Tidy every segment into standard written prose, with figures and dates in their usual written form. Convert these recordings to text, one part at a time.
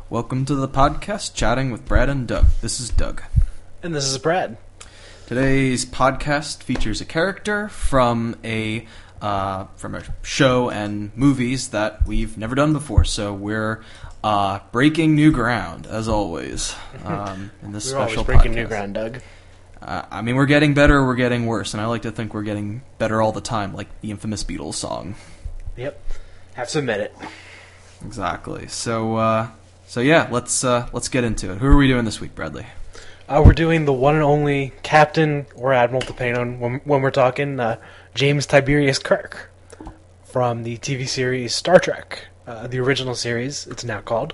Welcome to the podcast, Chatting with Brad and Doug. This is Doug. And this is Brad. Today's podcast features a character from a show and movies that we've never done before, so we're breaking new ground, as always, in this We're special always breaking podcast. new ground, Doug. We're getting better, we're getting worse, and I like to think we're getting better all the time, like the infamous Beatles song. Yep. Have to admit it. Exactly. So yeah, let's get into it. Who are we doing this week, Bradley? We're doing the one and only Captain or Admiral, depending on when we're talking, James Tiberius Kirk from the TV series Star Trek, the original series, it's now called.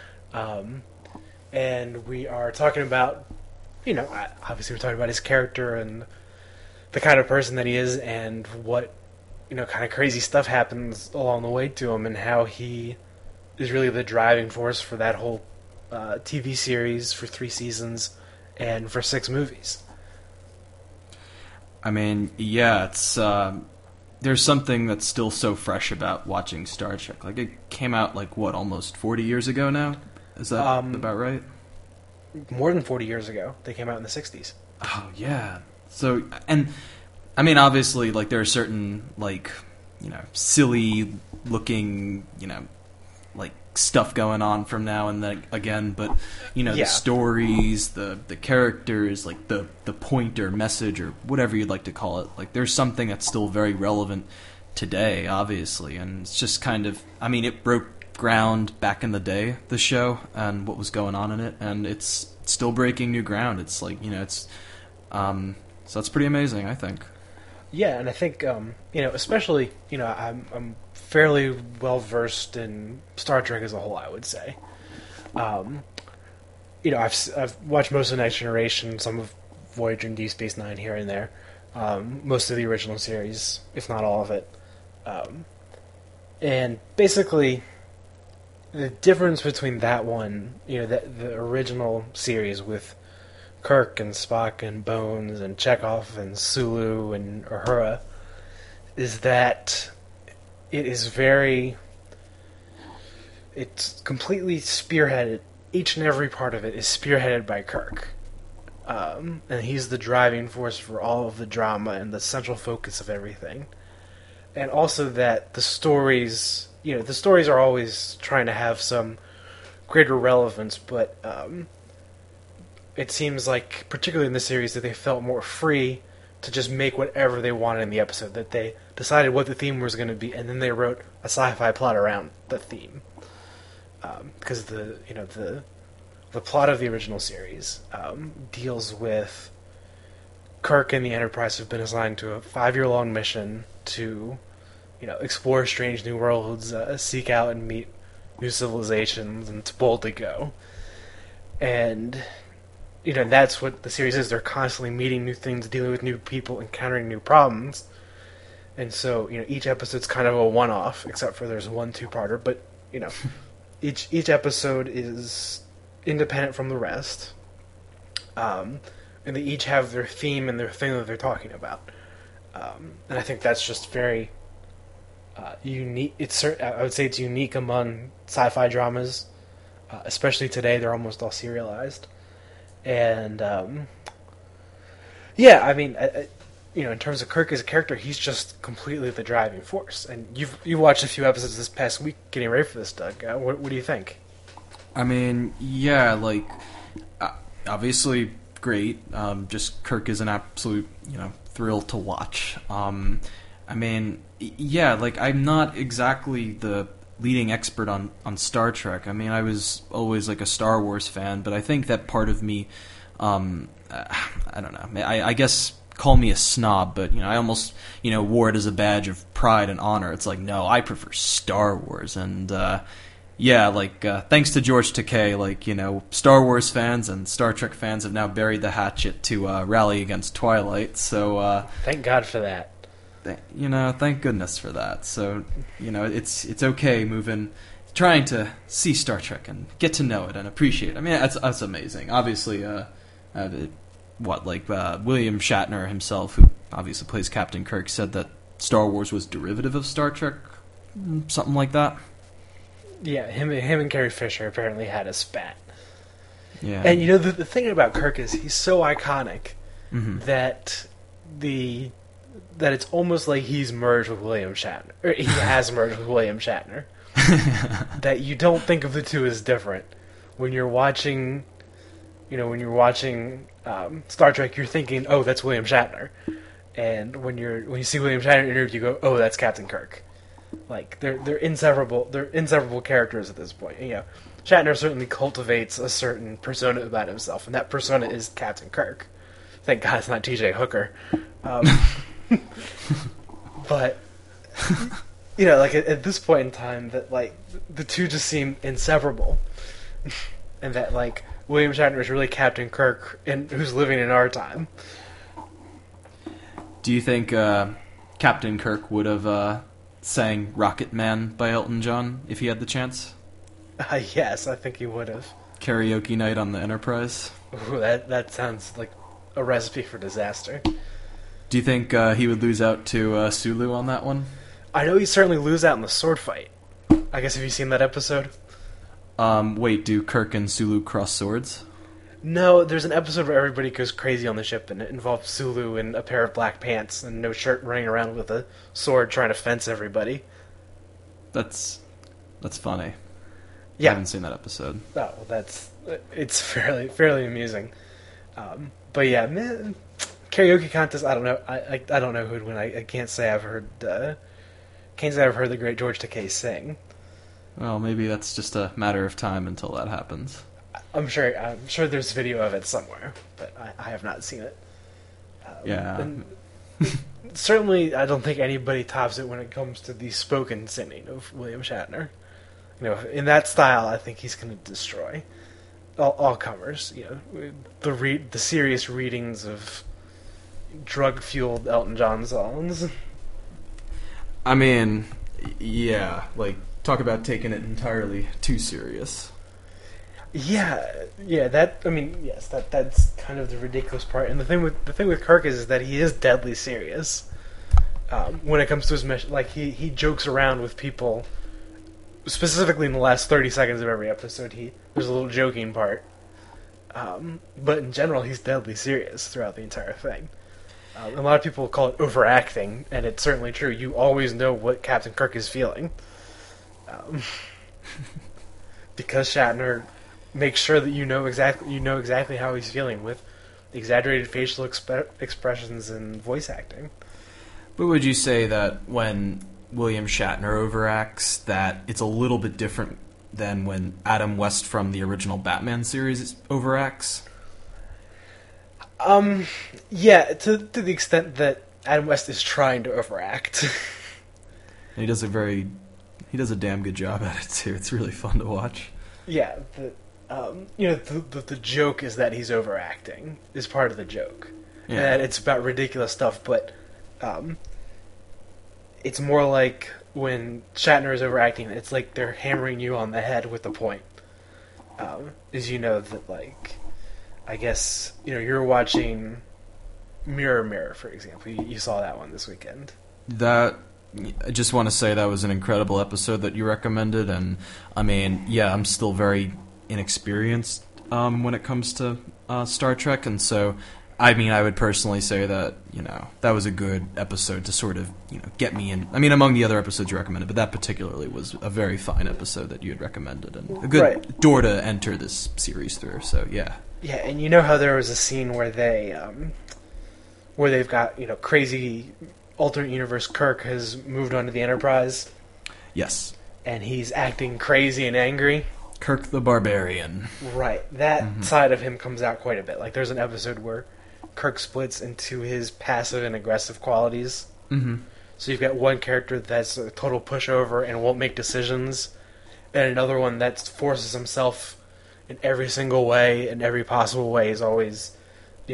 And we are talking about, obviously we're talking about his character and the kind of person that he is and what, kind of crazy stuff happens along the way to him and how he is really the driving force for that whole TV series for 3 seasons and for 6 movies. It's there's something that's still so fresh about watching Star Trek. Like, it came out, almost 40 years ago now? Is that about right? More than 40 years ago. They came out in the 60s. Oh, yeah. So, and, obviously, there are certain, silly-looking, stuff going on from now and then again, but the stories, the characters, the point or message or whatever you'd like to call it, there's something that's still very relevant today, obviously, and it's just kind of, it broke ground back in the day, the show, and what was going on in it, and it's still breaking new ground. It's so that's pretty amazing, I think. Yeah, and I think especially I'm fairly well versed in Star Trek as a whole, I would say. I've watched most of Next Generation, some of Voyager and Deep Space Nine here and there, most of the original series, if not all of it, and basically the difference between that one, the original series with Kirk and Spock and Bones and Chekhov and Sulu and Uhura, is that it's completely spearheaded. Each and every part of it is spearheaded by Kirk. And he's the driving force for all of the drama and the central focus of everything. And also that the stories are always trying to have some greater relevance, but it seems like, particularly in this series, that they felt more free to just make whatever they wanted in the episode, that they decided what the theme was going to be, and then they wrote a sci-fi plot around the theme. Because the plot of the original series deals with Kirk and the Enterprise have been assigned to a 5-year-long mission to, explore strange new worlds, seek out and meet new civilizations, and it's bold to go. And that's what the series is. They're constantly meeting new things, dealing with new people, encountering new problems. And so, each episode's kind of a one-off, except for there's one 2-parter, but, each episode is independent from the rest. And they each have their theme and their thing that they're talking about. And I think that's just very unique. I would say it's unique among sci-fi dramas, especially today. They're almost all serialized. And, in terms of Kirk as a character, he's just completely the driving force. And you've watched a few episodes this past week getting ready for this, Doug. What do you think? Obviously great. Just Kirk is an absolute, thrill to watch. I'm not exactly the leading expert on Star Trek. I was always a Star Wars fan, but I think that part of me, I don't know, I guess call me a snob, but I almost wore it as a badge of pride and honor. It's no, I prefer Star Wars, and thanks to George Takei, Star Wars fans and Star Trek fans have now buried the hatchet to rally against Twilight. So thank God for that. Thank goodness for that. So, it's okay trying to see Star Trek and get to know it and appreciate it. That's amazing. Obviously, William Shatner himself, who obviously plays Captain Kirk, said that Star Wars was derivative of Star Trek, something like that. Yeah, him and Carrie Fisher apparently had a spat. Yeah. And the thing about Kirk is he's so iconic that that it's almost like he's merged with William Shatner, or he has merged with William Shatner. That you don't think of the two as different when you're watching. When you're watching Star Trek, you're thinking, "Oh, that's William Shatner," and when you see William Shatner in an interview, you go, "Oh, that's Captain Kirk." Like they're inseparable. They're inseparable characters at this point. Shatner certainly cultivates a certain persona about himself, and that persona is Captain Kirk. Thank God it's not T.J. Hooker. But like at this point in time, that like the two just seem inseparable, and that like William Shatner is really Captain Kirk, and who's living in our time. Do you think Captain Kirk would have sang "Rocket Man" by Elton John if he had the chance? Yes, I think he would have. Karaoke night on the Enterprise. Ooh, that sounds like a recipe for disaster. Do you think he would lose out to Sulu on that one? I know he certainly lose out in the sword fight. I guess have you seen that episode? Wait, do Kirk and Sulu cross swords? No, there's an episode where everybody goes crazy on the ship, and it involves Sulu in a pair of black pants and no shirt, running around with a sword trying to fence everybody. That's funny. Yeah. I haven't seen that episode. Oh, it's fairly amusing. But yeah, man, karaoke contest. I don't know. I don't know who'd win. I can't say I've heard. Can't say I've heard the great George Takei sing. Well, maybe that's just a matter of time until that happens. I'm sure there's video of it somewhere, but I have not seen it. Yeah. Certainly, I don't think anybody tops it when it comes to the spoken singing of William Shatner. In that style, I think he's going to destroy all comers. The serious readings of drug-fueled Elton John songs. I mean, yeah, like talk about taking it entirely too serious. Yeah. Yes, that's kind of the ridiculous part. And the thing with Kirk is that he is deadly serious when it comes to his mission. Like he jokes around with people. Specifically in the last 30 seconds of every episode, there's a little joking part. But in general, he's deadly serious throughout the entire thing. A lot of people call it overacting, and it's certainly true. You always know what Captain Kirk is feeling. Because Shatner makes sure that you know exactly how he's feeling with exaggerated facial expressions and voice acting. But would you say that when William Shatner overacts, that it's a little bit different than when Adam West from the original Batman series overacts? Yeah, to the extent that Adam West is trying to overact. And he does a damn good job at it too. It's really fun to watch. Yeah, the joke is that he's overacting is part of the joke. Yeah. And it's about ridiculous stuff, but it's more like when Shatner is overacting, it's like they're hammering you on the head with a point. That, like, I guess, you're watching Mirror Mirror, for example. You saw that one this weekend. I just want to say that was an incredible episode that you recommended, and, I mean, yeah, I'm still very inexperienced when it comes to Star Trek, and so I mean, I would personally say that, that was a good episode to sort of, get me in. I mean, among the other episodes you recommended, but that particularly was a very fine episode that you had recommended, and a good door to enter this series through, so yeah. Yeah, and how there was a scene where they've got, crazy alternate universe Kirk has moved onto the Enterprise. Yes. And he's acting crazy and angry. Kirk the Barbarian. Right. That side of him comes out quite a bit. Like, there's an episode where Kirk splits into his passive and aggressive qualities. Mm-hmm. So you've got one character that's a total pushover and won't make decisions, and another one that forces himself in every single way, in every possible way. Is always, he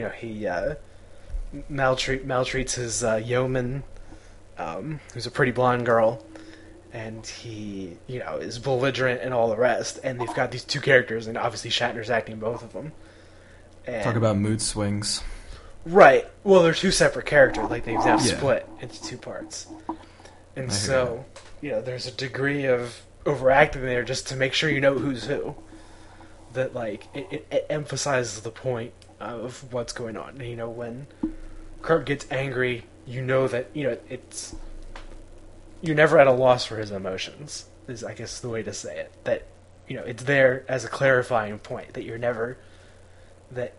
maltreats his yeoman, who's a pretty blonde girl, and he, is belligerent and all the rest. And they've got these two characters, and obviously Shatner's acting both of them. And talk about mood swings. Right. Well, they're two separate characters. Like, they've now split into two parts. And so, there's a degree of overacting there just to make sure you know who's who. That like it emphasizes the point of what's going on. And, when Kirk gets angry, you know that it's you're never at a loss for his emotions. Is I guess the way to say it. That it's there as a clarifying point. That you're never that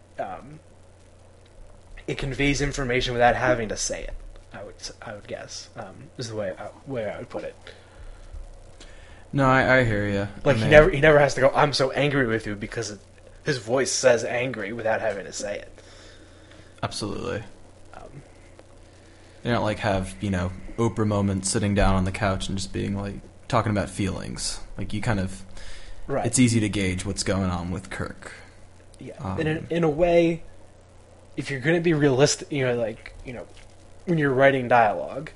it conveys information without having to say it. I would guess is the way I would put it. No, I hear you. Like he never has to go, I'm so angry with you, because his voice says angry without having to say it. Absolutely. They don't like have Oprah moments sitting down on the couch and just being like talking about feelings. Like you kind of, right. It's easy to gauge what's going on with Kirk. Yeah, in a way, if you're going to be realistic, when you're writing dialogue,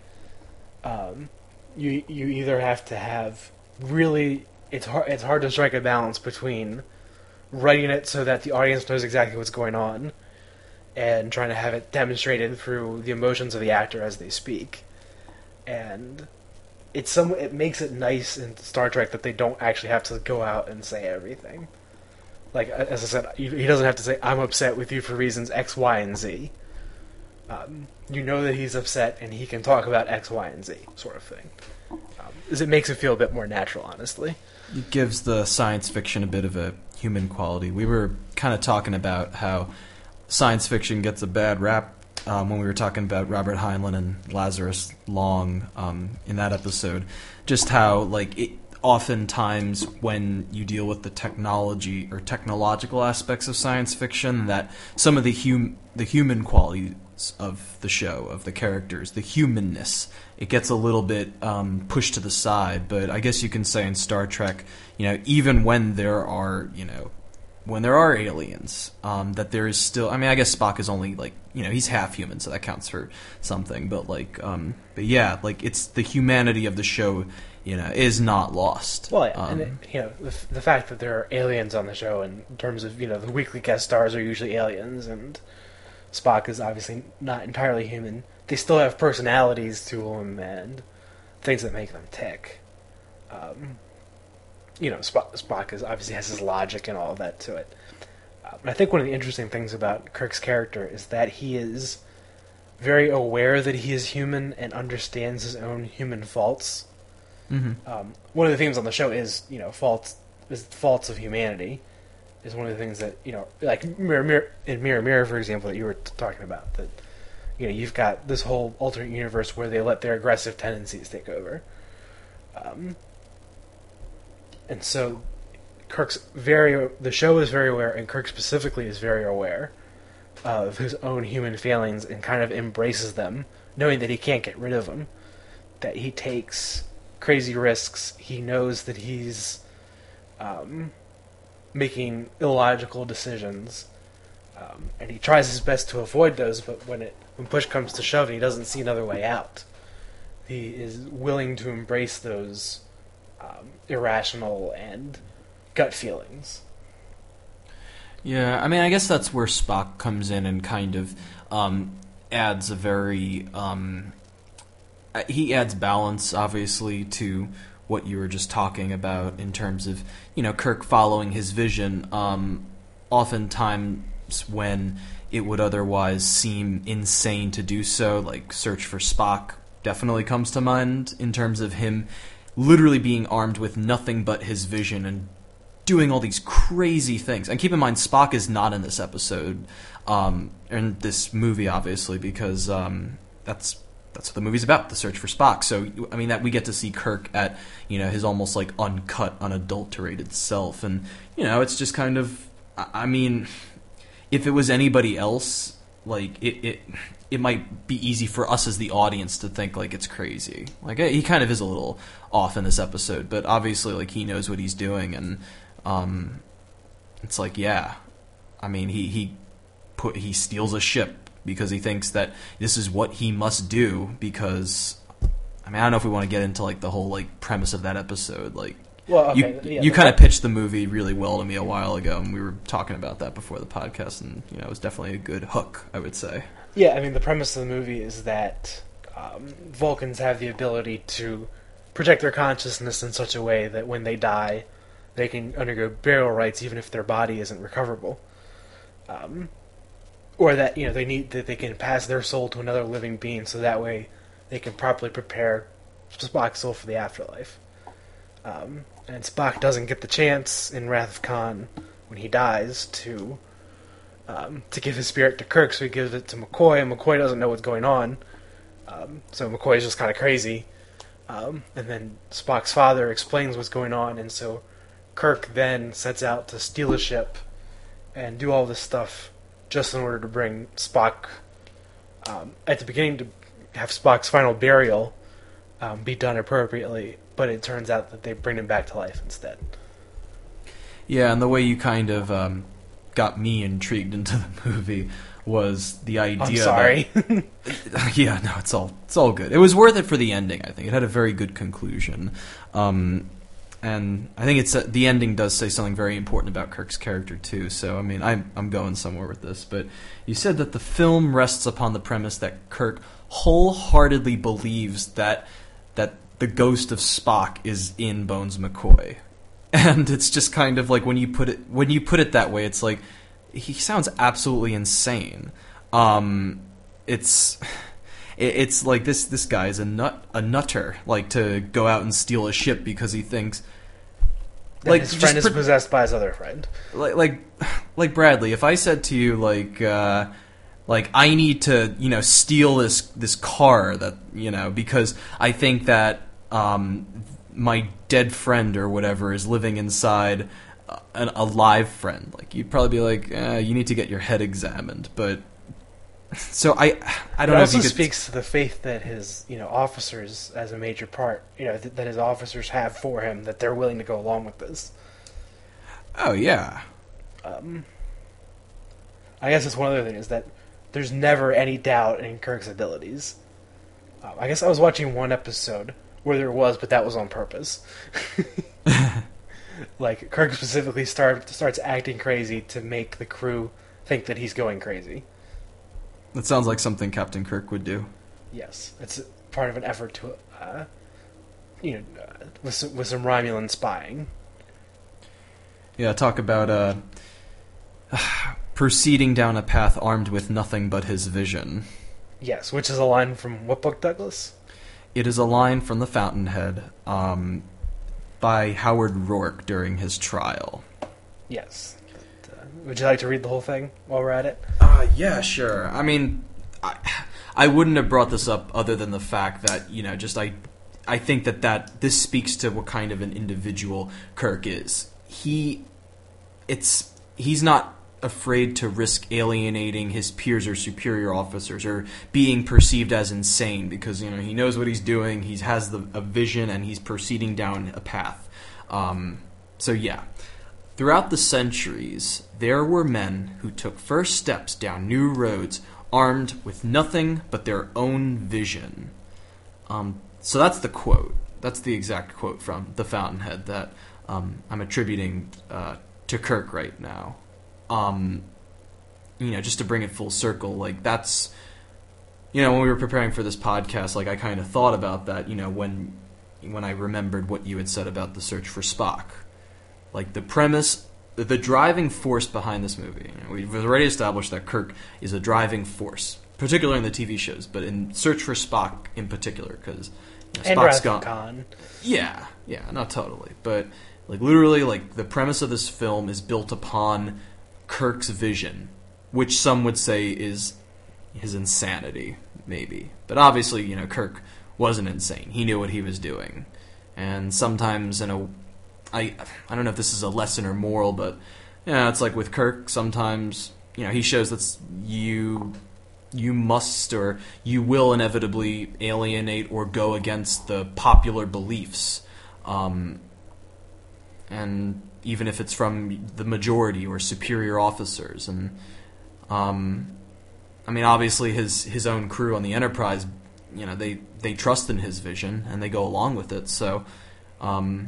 you either have to have really it's hard to strike a balance between writing it so that the audience knows exactly what's going on and trying to have it demonstrated through the emotions of the actor as they speak. And it makes it nice in Star Trek that they don't actually have to go out and say everything. Like, as I said, he doesn't have to say, I'm upset with you for reasons X, Y, and Z. You know that he's upset, and he can talk about X, Y, and Z, sort of thing. It makes it feel a bit more natural, honestly. It gives the science fiction a bit of a human quality. We were kind of talking about how science fiction gets a bad rap when we were talking about Robert Heinlein and Lazarus Long in that episode. Just how, oftentimes when you deal with the technology or technological aspects of science fiction, that some of the human qualities of the show, of the characters, the humanness, it gets a little bit pushed to the side. But I guess you can say in Star Trek, even when there are aliens, that there is still, I guess Spock is only he's half human, so that counts for something. But it's the humanity of the show, is not lost. Well, yeah, and the fact that there are aliens on the show, in terms of the weekly guest stars are usually aliens, and Spock is obviously not entirely human. They still have personalities to them and things that make them tick. Spock obviously has his logic and all of that to it. But I think one of the interesting things about Kirk's character is that he is very aware that he is human and understands his own human faults. Mm-hmm. One of the themes on the show is faults of humanity. Is one of the things that like Mirror, for example, that you were talking about. That you've got this whole alternate universe where they let their aggressive tendencies take over. And so the show is very aware, and Kirk specifically is very aware of his own human failings and kind of embraces them, knowing that he can't get rid of them, that he takes crazy risks. He knows that he's making illogical decisions, and he tries his best to avoid those, but when push comes to shove and he doesn't see another way out, he is willing to embrace those irrational and gut feelings. Yeah, I guess that's where Spock comes in and kind of adds a very... he adds balance, obviously, to what you were just talking about in terms of, Kirk following his vision. Oftentimes when it would otherwise seem insane to do so, like Search for Spock definitely comes to mind in terms of him literally being armed with nothing but his vision and doing all these crazy things. And keep in mind, Spock is not in this episode, in this movie, obviously, because that's what the movie's about, the search for Spock. So, that we get to see Kirk at, his almost like uncut, unadulterated self. And, it's just kind of, if it was anybody else, like, it might be easy for us as the audience to think, like, it's crazy. Like, he kind of is a little off in this episode, but obviously, like, he knows what he's doing, and, it's like, yeah. He steals a ship because he thinks that this is what he must do, because, I don't know if we want to get into, like, the whole, like, premise of that episode, like, well, okay, you kind of pitched the movie really well to me a while ago, and we were talking about that before the podcast, and it was definitely a good hook, I would say. Yeah, the premise of the movie is that Vulcans have the ability to protect their consciousness in such a way that when they die, they can undergo burial rites even if their body isn't recoverable. Or that they can pass their soul to another living being, so that way they can properly prepare Spock's soul for the afterlife. And Spock doesn't get the chance in Wrath of Khan when he dies to give his spirit to Kirk, so he gives it to McCoy, and McCoy doesn't know what's going on. So McCoy's just kind of crazy. And then Spock's father explains what's going on, and so Kirk then sets out to steal a ship and do all this stuff just in order to bring Spock, at the beginning, to have Spock's final burial be done appropriately, but it turns out that they bring him back to life instead. Yeah, and the way you kind of got me intrigued into the movie was the idea. I'm sorry. Yeah, no, it's all good. It was worth it for the ending. I think it had a very good conclusion, and I think the ending does say something very important about Kirk's character too. So I mean, I'm going somewhere with this. But you said that the film rests upon the premise that Kirk wholeheartedly believes that the ghost of Spock is in Bones McCoy, and it's just kind of like when you put it that way, it's like he sounds absolutely insane. It's like this guy's a nutter, like to go out and steal a ship because he thinks that his friend is possessed by his other friend. Like Bradley, if I said to you like I need to steal this car that because I think that my dead friend or whatever is living inside a live friend, like you'd probably be like, you need to get your head examined. But so I don't know. It also if speaks to the faith that his officers, as a major part, that his officers have for him, that they're willing to go along with this. Oh yeah. I guess it's one other thing is that there's never any doubt in Kirk's abilities. I guess I was watching one episode where there was, but that was on purpose. Like, Kirk specifically starts acting crazy to make the crew think that he's going crazy. That sounds like something Captain Kirk would do. Yes, it's part of an effort to, with some Romulan spying. Yeah, talk about proceeding down a path armed with nothing but his vision. Yes, which is a line from what book, Douglas? It is a line from The Fountainhead, by Howard Rourke during his trial. Yes. But, would you like to read the whole thing while we're at it? Yeah, sure. I mean, I wouldn't have brought this up other than the fact that, I think that this speaks to what kind of an individual Kirk is. He's not afraid to risk alienating his peers or superior officers or being perceived as insane because he knows what he's doing. He has a vision and he's proceeding down a path. So yeah, throughout the centuries, there were men who took first steps down new roads, armed with nothing but their own vision. So that's the quote. That's the exact quote from The Fountainhead that I'm attributing to Kirk right now. Just to bring it full circle, like that's, when we were preparing for this podcast, like I kind of thought about that, when I remembered what you had said about the search for Spock. Like the premise, the driving force behind this movie. We've already established that Kirk is a driving force, particularly in the TV shows, but in Search for Spock in particular, because Spock's gone. Yeah, not totally, but like literally, like the premise of this film is built upon Kirk's vision, which some would say is his insanity, maybe. But obviously, Kirk wasn't insane. He knew what he was doing. And sometimes I don't know if this is a lesson or moral, but it's like with Kirk, sometimes, he shows that you must or you will inevitably alienate or go against the popular beliefs. And even if it's from the majority or superior officers. And, obviously his own crew on the Enterprise, they trust in his vision and they go along with it. So, I'm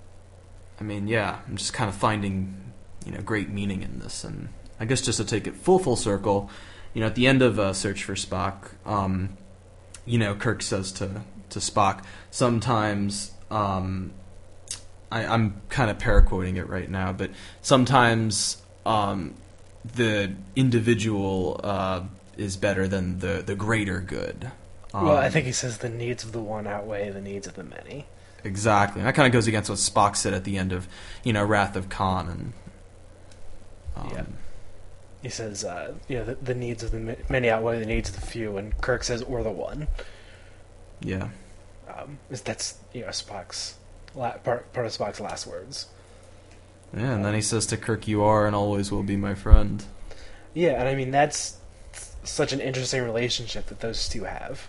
just kind of finding, great meaning in this. And I guess just to take it full circle, at the end of Search for Spock, Kirk says to to Spock, sometimes I'm kind of paraquoting it right now, but sometimes the individual is better than the greater good. Well, I think he says the needs of the one outweigh the needs of the many. Exactly. And that kind of goes against what Spock said at the end of, Wrath of Khan. And yeah. He says, the needs of the many outweigh the needs of the few, and Kirk says, or the one. Yeah. That's Spock's part of Spock's last words. Yeah, and then he says to Kirk, "You are and always will be my friend." Yeah, and I mean that's such an interesting relationship that those two have,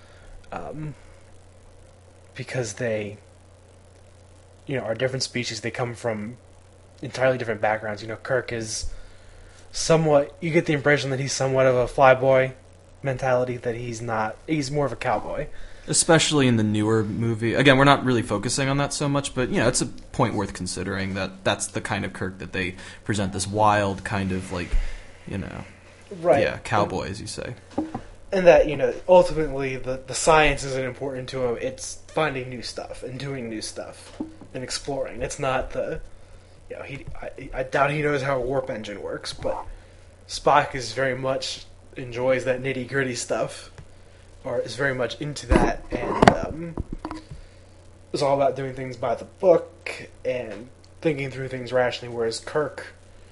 because they, are different species. They come from entirely different backgrounds. Kirk is somewhat. You get the impression that he's somewhat of a flyboy mentality. That he's not. He's more of a cowboy. Especially in the newer movie. Again, we're not really focusing on that so much, but it's a point worth considering that that's the kind of Kirk that they present, this wild kind of right? Yeah, cowboy, as you say. And that ultimately the science isn't important to him. It's finding new stuff and doing new stuff and exploring. It's not the I doubt he knows how a warp engine works, but Spock is very much enjoys that nitty gritty stuff. Or is very much into that, and is all about doing things by the book and thinking through things rationally, whereas Kirk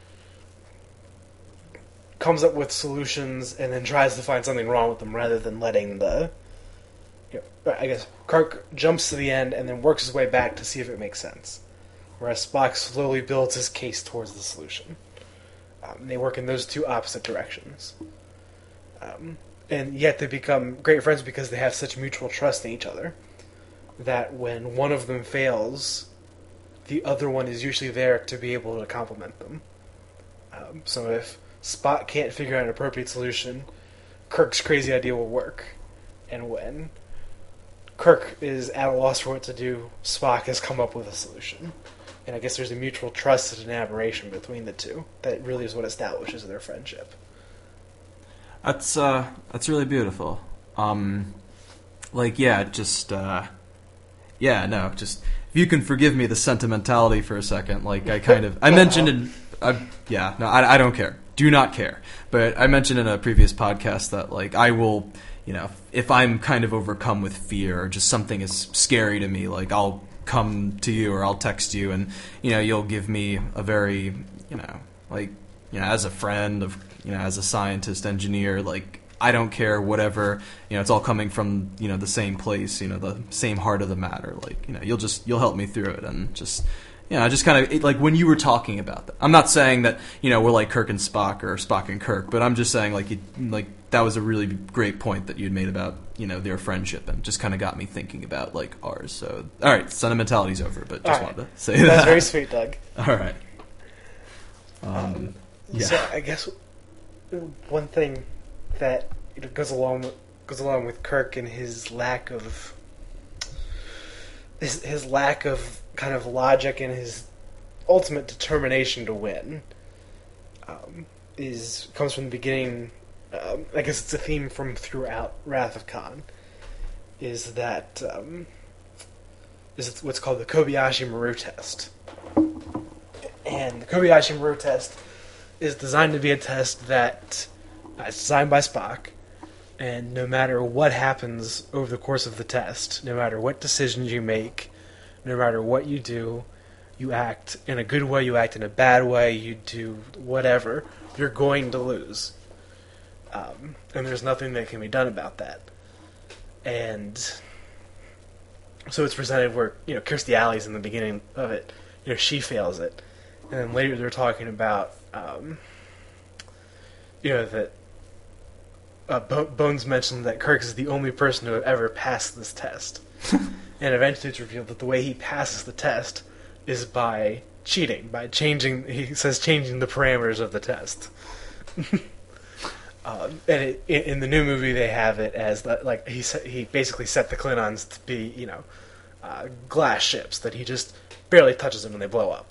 comes up with solutions and then tries to find something wrong with them rather than letting I guess Kirk jumps to the end and then works his way back to see if it makes sense, whereas Spock slowly builds his case towards the solution. They work in those two opposite directions. And yet they become great friends because they have such mutual trust in each other that when one of them fails, the other one is usually there to be able to complement them. So if Spock can't figure out an appropriate solution, Kirk's crazy idea will work. And when Kirk is at a loss for what to do, Spock has come up with a solution. And I guess there's a mutual trust and admiration between the two that really is what establishes their friendship. That's really beautiful. Just if you can forgive me the sentimentality for a second, I mentioned I don't care. Do not care. But I mentioned in a previous podcast that I will, if I'm kind of overcome with fear or just something is scary to me, I'll come to you or I'll text you and you'll give me a very, as a friend of, as a scientist, engineer, I don't care, whatever, it's all coming from, the same place, the same heart of the matter, you'll help me through it, and just, just kind of, when you were talking about that, I'm not saying that, we're like Kirk and Spock, or Spock and Kirk, but I'm just saying, that was a really great point that you'd made about, their friendship, and just kind of got me thinking about, ours, so, alright, sentimentality's over, but just wanted to say that. That's very sweet, Doug. Alright. Yeah. So, I guess one thing that goes along with Kirk and his lack of kind of logic and his ultimate determination to win comes from the beginning. I guess it's a theme from throughout Wrath of Khan. Is that is what's called the Kobayashi Maru test, and the Kobayashi Maru test is designed to be a test that is designed by Spock, and no matter what happens over the course of the test, no matter what decisions you make, no matter what you do, you act in a good way, you act in a bad way, you do whatever, you're going to lose. And there's nothing that can be done about that. And so it's presented where, Kirstie Alley's in the beginning of it, she fails it. And then later they're talking about that Bones mentioned that Kirk is the only person to have ever passed this test. And eventually it's revealed that the way he passes the test is by cheating, by changing the parameters of the test. And in the new movie they have it as that, he basically set the Klingons to be, glass ships, that he just barely touches them and they blow up.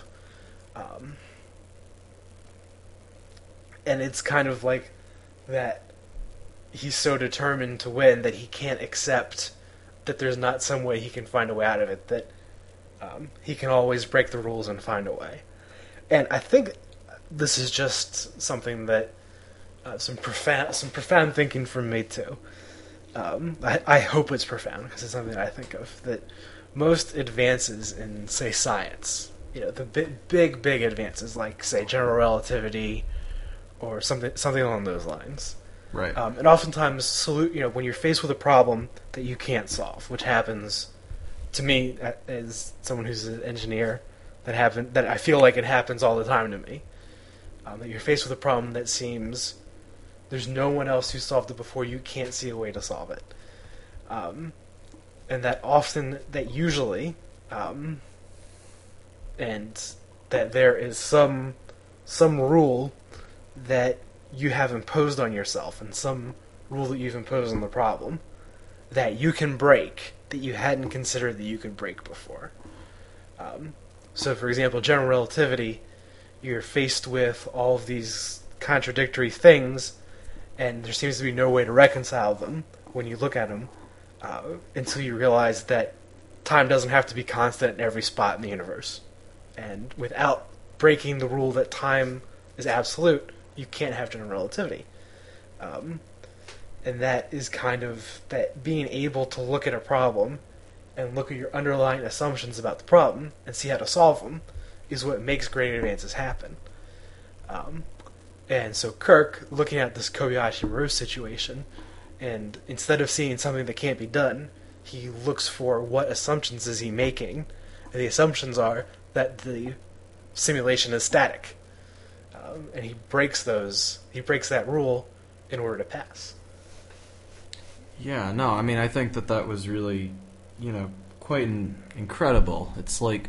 And it's kind of like that he's so determined to win that he can't accept that there's not some way he can find a way out of it, that he can always break the rules and find a way. And I think this is just something that some profound thinking from me too. I hope it's profound, because it's something that I think of, that most advances in, say, science, the big advances, like, say, general relativity or something along those lines. Right. And oftentimes, when you're faced with a problem that you can't solve, which happens to me as someone who's an engineer, that I feel like it happens all the time to me. That you're faced with a problem that seems there's no one else who solved it before, you can't see a way to solve it. And that usually, and that there is some rule that you have imposed on yourself, and some rule that you've imposed on the problem that you can break, that you hadn't considered that you could break before. So, for example, general relativity, you're faced with all of these contradictory things, and there seems to be no way to reconcile them when you look at them, until you realize that time doesn't have to be constant in every spot in the universe. And without breaking the rule that time is absolute, you can't have general relativity. And that is kind of that being able to look at a problem and look at your underlying assumptions about the problem and see how to solve them is what makes great advances happen. And so Kirk, looking at this Kobayashi Maru situation, and instead of seeing something that can't be done, he looks for what assumptions is he making. And the assumptions are that the simulation is static. And he breaks that rule in order to pass. Yeah, no, I mean, I think that was really, quite incredible. It's like,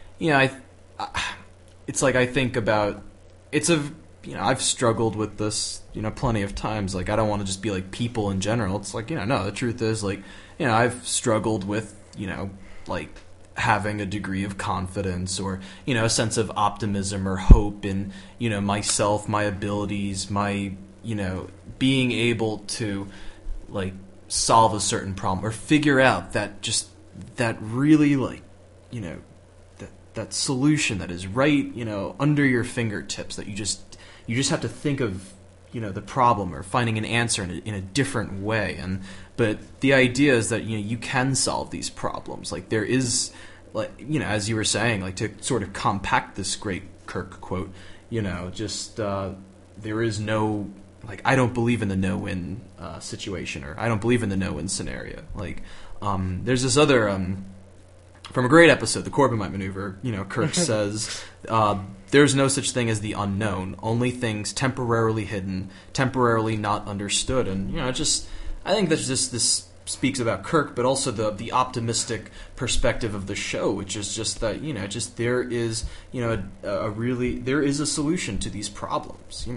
it's like I think about, I've struggled with this, plenty of times. Like, I don't want to just be like people in general. It's like, no, the truth is, like, I've struggled with, like, having a degree of confidence or, a sense of optimism or hope in, myself, my abilities, my, being able to, like, solve a certain problem or figure out that really, like, that solution that is right, under your fingertips, that you just have to think of, the problem or finding an answer in a different way. But the idea is that, you can solve these problems. Like, there is, like, as you were saying, like, to sort of compact this great Kirk quote, there is no, like, I don't believe in the no-win situation, or I don't believe in the no-win scenario. Like, there's this other, from a great episode, The Corbomite Maneuver, Kirk says, there's no such thing as the unknown, only things temporarily hidden, temporarily not understood. And, I think that this speaks about Kirk, but also the optimistic perspective of the show, which is just that, there is, there is a solution to these problems.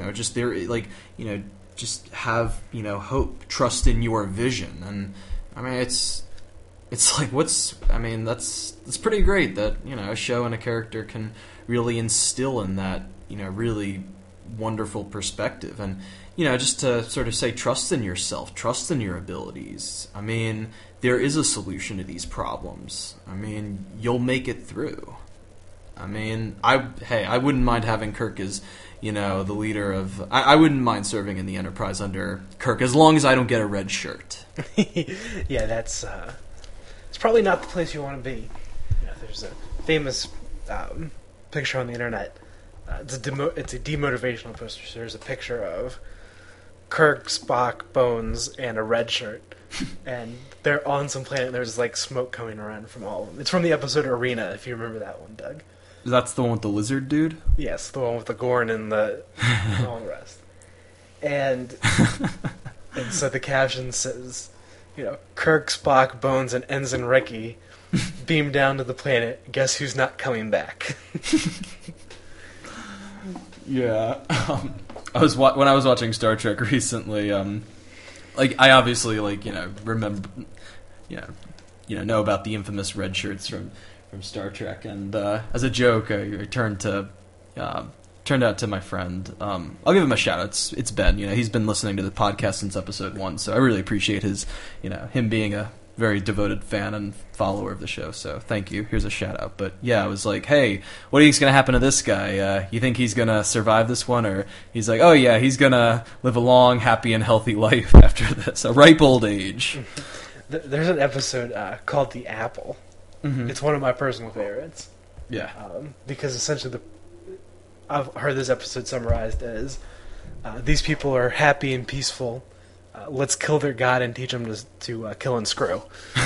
Just have, hope, trust in your vision. And, I mean, it's like, that's pretty great that, a show and a character can really instill in that, really wonderful perspective. And, just to sort of say, trust in yourself, trust in your abilities. I mean, there is a solution to these problems. I mean, you'll make it through. I mean, I wouldn't mind having Kirk as, the leader of... I wouldn't mind serving in the Enterprise under Kirk, as long as I don't get a red shirt. Yeah, that's... It's probably not the place you want to be. There's a famous picture on the internet. It's a demotivational poster. So there's a picture of Kirk, Spock, Bones, and a red shirt. And they're on some planet, and there's, like, smoke coming around from all of them. It's from the episode Arena, if you remember that one, Doug. That's the one with the lizard dude? Yes, the one with the Gorn and all the rest. And so the caption says... Kirk, Spock, Bones, and Ensign Ricky beam down to the planet. Guess who's not coming back? Yeah. When I was watching Star Trek recently, I obviously, remember, know about the infamous red shirts from Star Trek, and as a joke, I turned out to my friend. I'll give him a shout out. It's Ben. He's been listening to the podcast since episode 1, so I really appreciate his, him being a very devoted fan and follower of the show, so thank you. Here's a shout out. But yeah, I was like, hey, what do you think's going to happen to this guy? You think he's going to survive this one? Or he's like, oh yeah, he's going to live a long, happy, and healthy life after this, a ripe old age. There's an episode called The Apple. Mm-hmm. It's one of my personal favorites. Yeah. Because essentially I've heard this episode summarized as these people are happy and peaceful. Let's kill their god and teach them to kill and screw.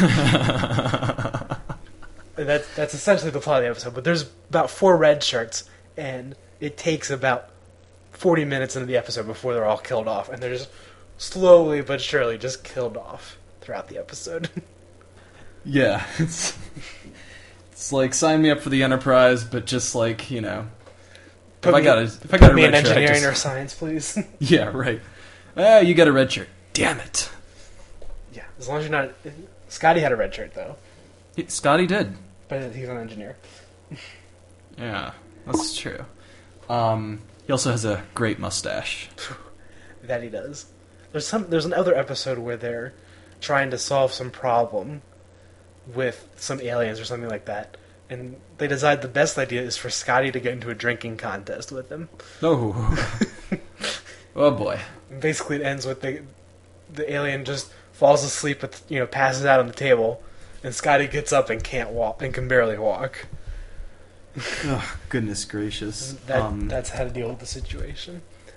And that's essentially the plot of the episode. But there's about 4 red shirts, and it takes about 40 minutes into the episode before they're all killed off. And they're just slowly but surely just killed off throughout the episode. Yeah. It's like, sign me up for the Enterprise, but just like, you know... Put me in engineering or science, please. Yeah, right. You got a red shirt. Damn it. Yeah, as long as you're not... Scotty had a red shirt, though. Scotty did. But he's an engineer. Yeah, that's true. He also has a great mustache. That he does. There's another episode where they're trying to solve some problem with some aliens or something like that. And they decide the best idea is for Scotty to get into a drinking contest with them. Oh. Oh boy. And basically, it ends with the alien just falls asleep, passes out on the table, and Scotty gets up and can't walk and can barely walk. Oh, goodness gracious. That's how to deal with the situation.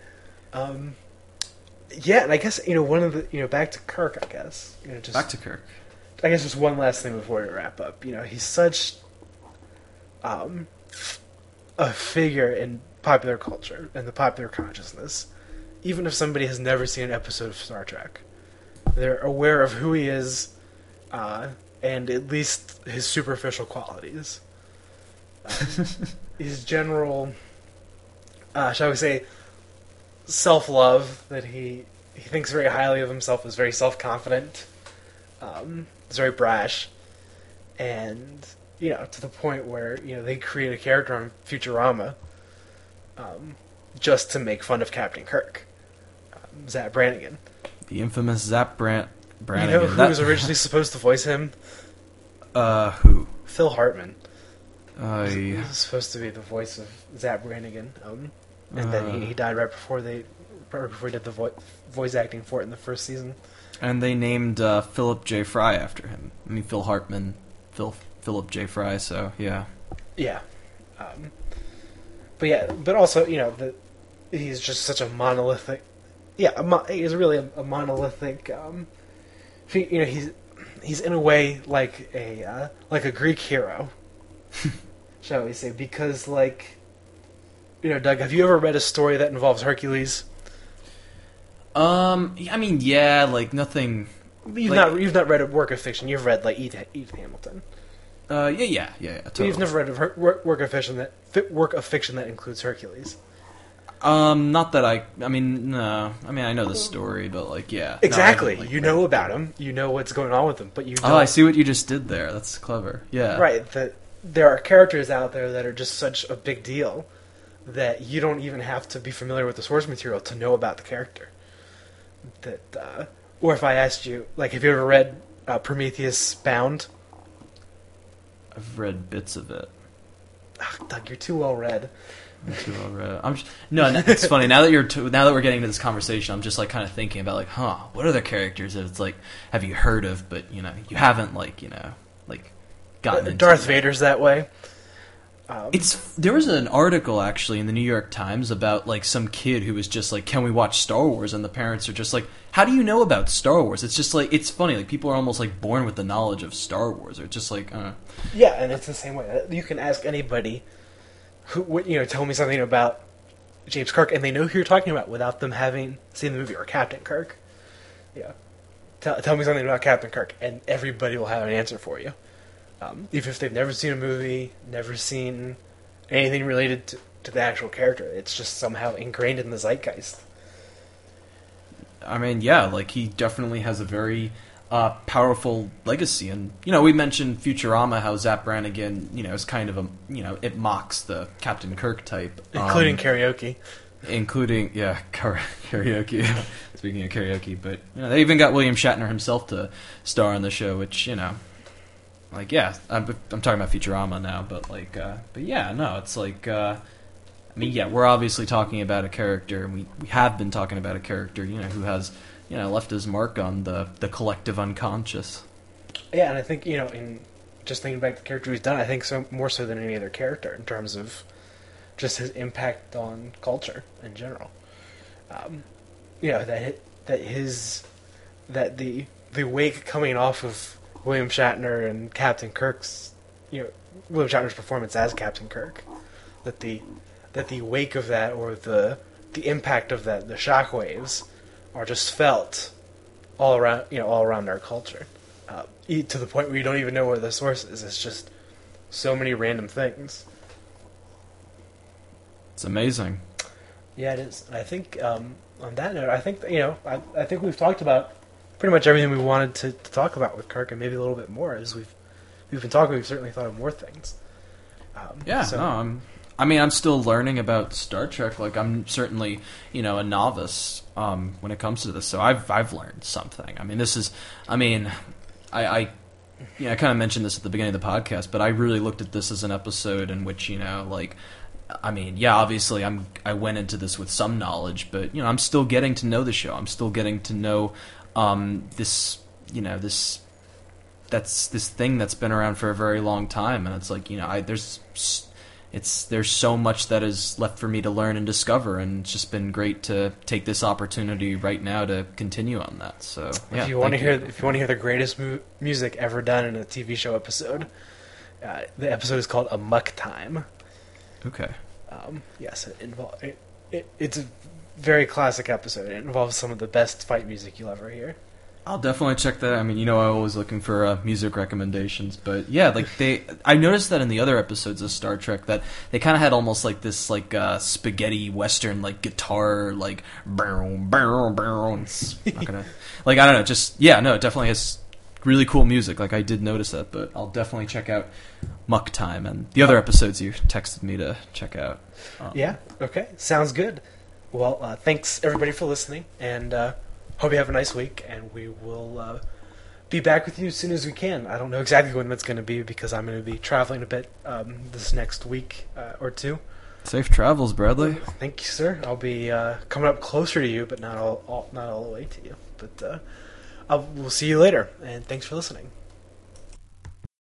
Yeah, and I guess one of the back to Kirk. I guess back to Kirk. I guess just one last thing before we wrap up. He's such a figure in popular culture and the popular consciousness. Even if somebody has never seen an episode of Star Trek, they're aware of who he is, and at least his superficial qualities. His general, shall we say, self-love, that he thinks very highly of himself, is very self-confident, is very brash, and, to the point where, they create a character on Futurama, just to make fun of Captain Kirk. Zap Brannigan. The infamous Zap Brannigan. You know who was originally supposed to voice him? Who? Phil Hartman. Yeah. He was supposed to be the voice of Zap Brannigan, and then he died right before he did the voice acting for it in the first season. And they named Philip J. Fry after him. I mean, Phil Hartman, Philip J. Fry. So yeah. Yeah. But also he's just such a monolithic. Yeah, he's really a monolithic. He's in a way like a Greek hero, shall we say? Because Doug, have you ever read a story that involves Hercules? I mean, yeah, like nothing. You've not read a work of fiction. You've read like Edith Hamilton. Yeah. Totally. You've never read a work of fiction that includes Hercules. Not that I mean, no. I mean, I know the story, but like, yeah. Exactly. No, you know about him. You know what's going on with him, but you don't. Oh, I see what you just did there. That's clever. Yeah. Right. There are characters out there that are just such a big deal that you don't even have to be familiar with the source material to know about the character. Or if I asked you, like, have you ever read Prometheus Bound? I've read bits of it. Ugh, Doug, you're too well read. Too well read. It's funny now that we're getting into this conversation. I'm just like kind of thinking about like, what other characters that it's like have you heard of, but you haven't gotten into Darth Vader's that way. There was an article actually in the New York Times about like some kid who was just like, can we watch Star Wars? And the parents are just like, how do you know about Star Wars? It's just like, it's funny, like people are almost like born with the knowledge of Star Wars. Or just like, Yeah, and it's the same way. You can ask anybody who tell me something about James Kirk, and they know who you're talking about without them having seen the movie, or Captain Kirk. Yeah, tell me something about Captain Kirk, and everybody will have an answer for you. Even if they've never seen a movie, never seen anything related to the actual character, it's just somehow ingrained in the zeitgeist. I mean, yeah, like he definitely has a very powerful legacy, and we mentioned Futurama, how Zap Brannigan, is kind of it mocks the Captain Kirk type, including karaoke. including karaoke. Speaking of karaoke, but they even got William Shatner himself to star on the show, which like I'm talking about Futurama now, but but yeah, no, it's like we're obviously talking about a character, and we have been talking about a character, who has left his mark on the collective unconscious. Yeah, and I think in just thinking back to the character he's done, I think so more so than any other character in terms of just his impact on culture in general. That the wake coming off of William Shatner and Captain Kirk's, William Shatner's performance as Captain Kirk, that the wake of that, or the impact of that, the shockwaves, are just felt all around our culture, to the point where you don't even know where the source is. It's just so many random things. It's amazing. Yeah, it is. I think on that note, I think I think we've talked about pretty much everything we wanted to talk about with Kirk, and maybe a little bit more as we've been talking. We've certainly thought of more things. I'm still learning about Star Trek. Like, I'm certainly a novice when it comes to this. So I've learned something. I mean, I kind of mentioned this at the beginning of the podcast, but I really looked at this as an episode in which obviously I went into this with some knowledge, but I'm still getting to know the show. I'm still getting to know this thing that's been around for a very long time, and it's like there's so much that is left for me to learn and discover, and it's just been great to take this opportunity right now to continue on that. So if you want to hear the greatest music ever done in a TV show episode, the episode is called Amok Time. Okay. Yes, it's a very classic episode. It involves some of the best fight music you'll ever hear. I'll definitely check that out. I mean, I'm always looking for music recommendations, but yeah, I noticed that in the other episodes of Star Trek that they kind of had almost like this spaghetti western guitar boom boom boom. It's not gonna I don't know, it definitely has really cool music. I did notice that, but I'll definitely check out Muck Time and the other episodes you texted me to check out. Yeah. Okay. Sounds good. Well, thanks everybody for listening, and hope you have a nice week, and we will be back with you as soon as we can. I don't know exactly when that's going to be because I'm going to be traveling a bit this next week or two. Safe travels, Bradley. Thank you, sir. I'll be coming up closer to you, but not all the way to you. But we'll see you later, and thanks for listening.